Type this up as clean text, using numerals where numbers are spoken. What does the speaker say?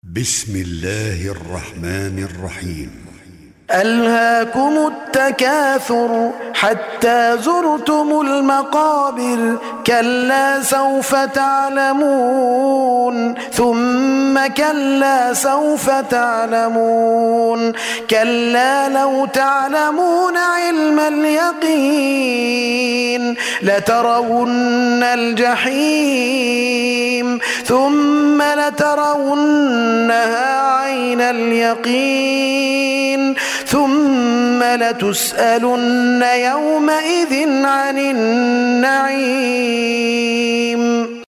بسم الله الرحمن الرحيم. ألهاكم التكاثر حتى زرتم المقابر كلا سوف تعلمون ثم كلا سوف تعلمون كلا لو تعلمون علم اليقين لترون الجحيم ثم لترونها عين اليقين ثم لتسألن يومئذ عن النعيم.